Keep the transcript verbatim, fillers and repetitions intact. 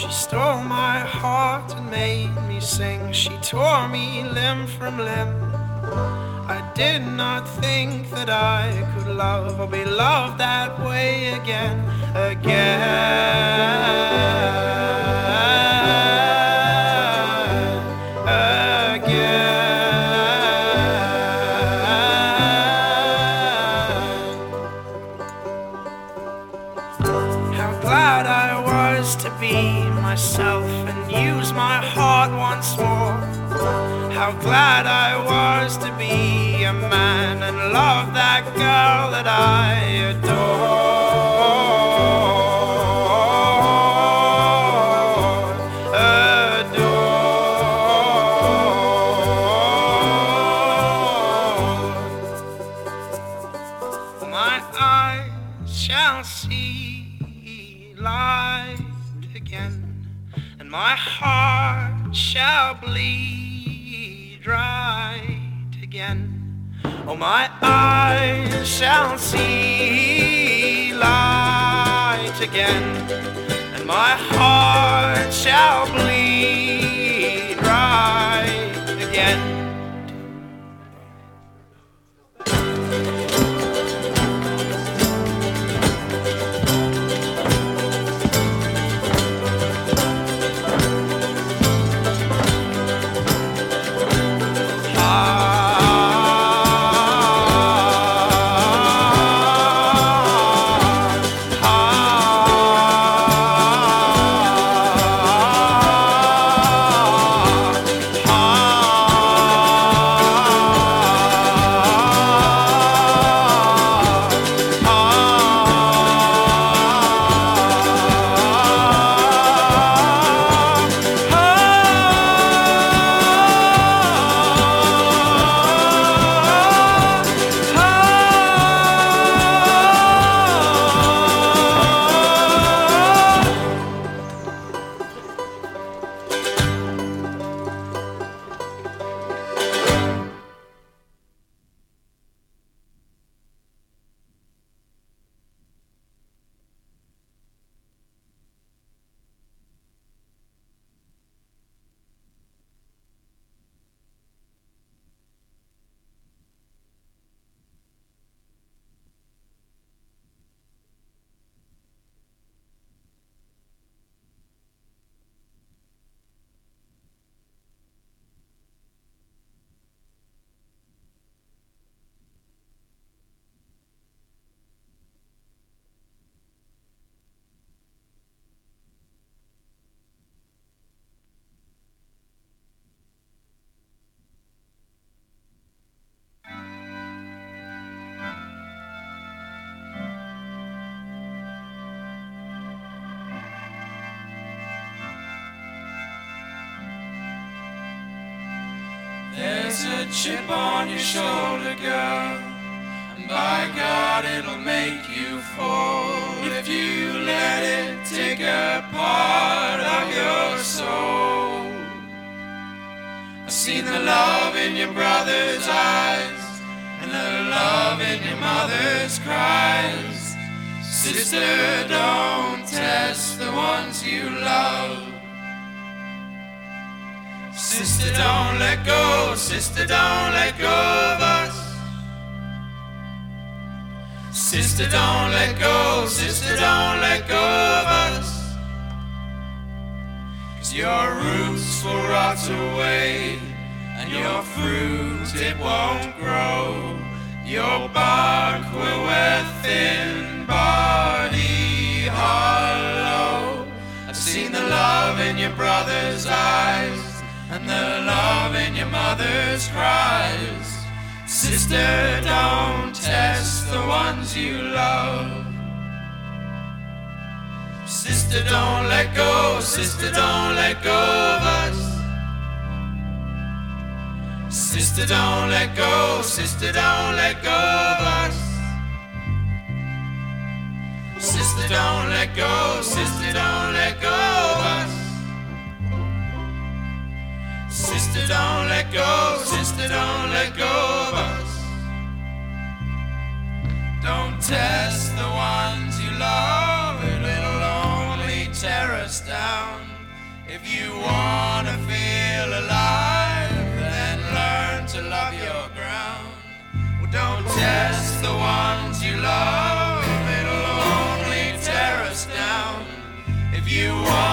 She stole my heart and made me sing. She tore me limb from limb. I did not think that I could love or be loved that way again, again. To be myself and use my heart once more. How glad I was to be a man and love that girl that I adore, adore. My eyes shall see light again, and my heart shall bleed right again. Oh, my eyes shall see light again, and my heart shall bleed right again. There's a chip on your shoulder, girl, and by God it'll make you fall if you let it take a part of your soul. I've seen the love in your brother's eyes and the love in your mother's cries. Sister, don't test the ones you love. Sister, don't let go, sister, don't let go of us. Sister, don't let go, sister, don't let go of us. 'Cause your roots will rot away, and your fruit, it won't grow. Your bark will wear thin, body hollow. I've seen the love in your brother's eyes and the love in your mother's cries. Sister, don't test the ones you love. Sister, don't let go, sister, don't let go of us. Sister, don't let go, sister, don't let go of us. Sister, don't let go, sister, don't let go of us. Sister, don't let go, sister, don't let go of us. Don't test the ones you love, it'll only tear us down. If you wanna feel alive, then learn to love your ground. Well, don't test the ones you love, it'll only tear us down. If you want